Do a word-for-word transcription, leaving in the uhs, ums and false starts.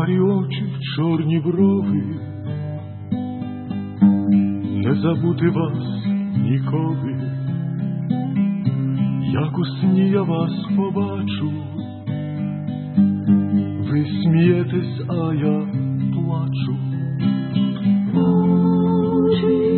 карі очі, чорні брови, не забути вас ніколи, як у сні я вас побачу, ви смієтесь, а я плачу. Боже,